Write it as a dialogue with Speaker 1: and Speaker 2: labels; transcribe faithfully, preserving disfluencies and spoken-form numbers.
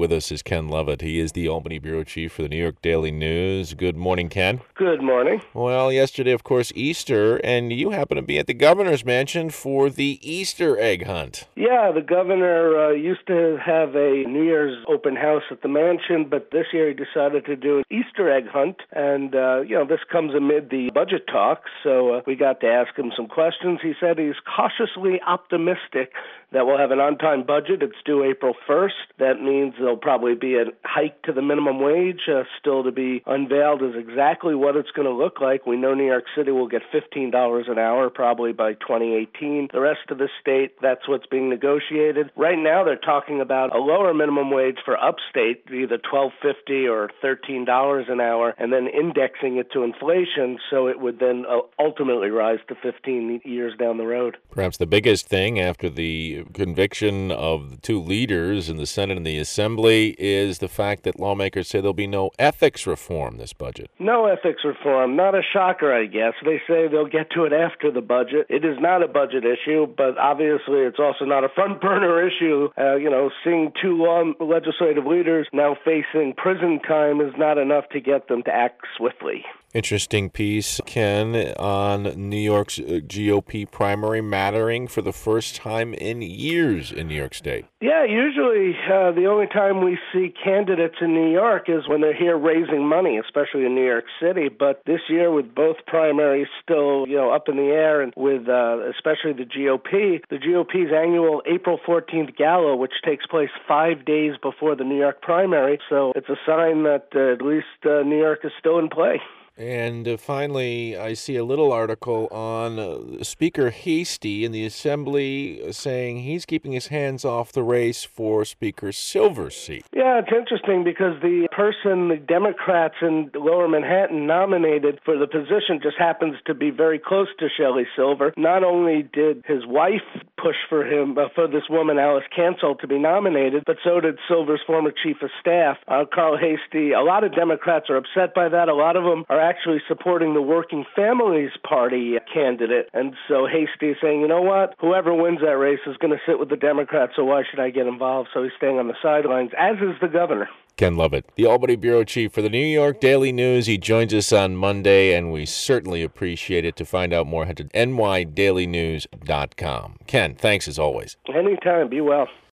Speaker 1: With us is Ken Lovett. He is the Albany bureau chief for the New York Daily News. Good morning, Ken.
Speaker 2: Good morning.
Speaker 1: Well, yesterday, of course, Easter, and you happen to be at the governor's mansion for the Easter egg hunt.
Speaker 2: Yeah, the governor uh, used to have a New Year's open house at the mansion, but this year he decided to do an Easter egg hunt. And, uh, you know, this comes amid the budget talks, so uh, we got to ask him some questions. He said he's cautiously optimistic that we'll have an on-time budget. It's due April first. That means there'll probably be a hike to the minimum wage, uh, still to be unveiled as exactly what it's going to look like. We know New York City will get fifteen dollars an hour probably by twenty eighteen. The rest of the state, that's what's being negotiated. Right now they're talking about a lower minimum wage for upstate, either twelve fifty or thirteen dollars an hour, and then indexing it to inflation so it would then uh, ultimately rise to fifteen years down the road.
Speaker 1: Perhaps the biggest thing after the conviction of the two leaders in the Senate and the Assembly is the fact that lawmakers say there'll be no ethics reform this budget.
Speaker 2: No ethics reform. Not a shocker, I guess. They say they'll get to it after the budget. It is not a budget issue, but obviously it's also not a front burner issue. Uh, you know, seeing two law legislative leaders now facing prison time is not enough to get them to act swiftly.
Speaker 1: Interesting piece, Ken, on New York's G O P primary mattering for the first time in years in New York State.
Speaker 2: Yeah, usually uh, the only time we see candidates in New York is when they're here raising money, especially in New York City. But this year, with both primaries still, you know, up in the air, and with uh, especially the G O P, the G O P's annual April fourteenth gala, which takes place five days before the New York primary, so it's a sign that uh, at least uh, New York is still in play.
Speaker 1: And uh, finally, I see a little article on uh, Speaker Heastie in the Assembly saying he's keeping his hands off the race for Speaker Silver's seat.
Speaker 2: Yeah, it's interesting because the person the Democrats in Lower Manhattan nominated for the position just happens to be very close to Shelley Silver. Not only did his wife push for him, uh, for this woman, Alice Cancel, to be nominated, but so did Silver's former chief of staff, uh, Carl Heastie. A lot of Democrats are upset by that. A lot of them are actually supporting the Working Families Party candidate. And so Heastie is saying, you know what, whoever wins that race is going to sit with the Democrats, so why should I get involved? So he's staying on the sidelines, as is the governor.
Speaker 1: Ken Lovett, the Albany bureau chief for the New York Daily News. He joins us on Monday, and we certainly appreciate it. To find out more, head to N Y daily news dot com. Ken, thanks as always.
Speaker 2: Anytime. Be well.